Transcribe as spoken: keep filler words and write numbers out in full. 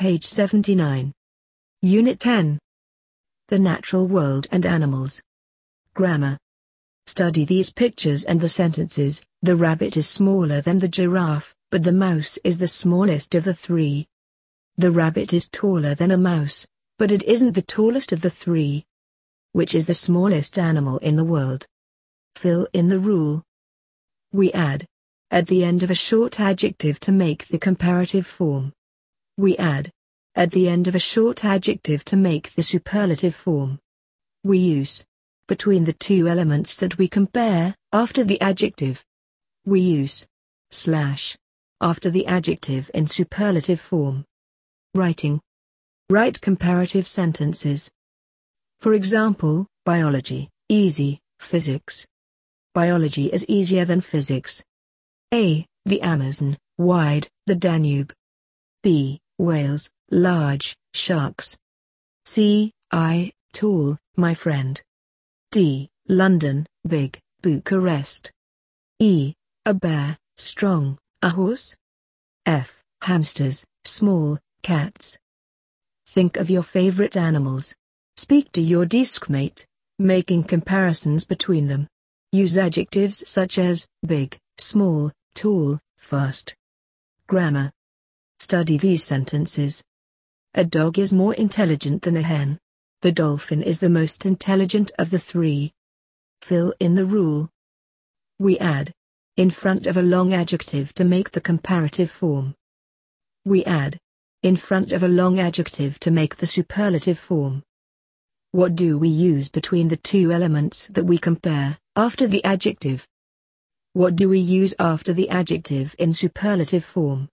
page seventy-nine. Unit ten. The Natural World and Animals. Grammar. Study these pictures and the sentences. The rabbit is smaller than the giraffe, but the mouse is the smallest of the three. The rabbit is taller than a mouse, but it isn't the tallest of the three. Which is the smallest animal in the world? Fill in the rule. We add at the end of a short adjective to make the comparative form. We add at the end of a short adjective to make the superlative form. We use between the two elements that we compare after the adjective. We use slash after the adjective in superlative form. Writing. Write comparative sentences. For example, biology, easy, physics. Biology is easier than physics. A. The Amazon, wide, the Danube. B. Whales, large, sharks. C. I, tall, my friend. D. London, big, Bucharest. E. A bear, strong, a horse. F. Hamsters, small, cats. Think of your favorite animals. Speak to your deskmate, making comparisons between them. Use adjectives such as big, small, tall, fast. Grammar. Study these sentences. A dog is more intelligent than a hen. The dolphin is the most intelligent of the three. Fill in the rule. We add in front of a long adjective to make the comparative form. We add in front of a long adjective to make the superlative form. What do we use between the two elements that we compare after the adjective? What do we use after the adjective in superlative form?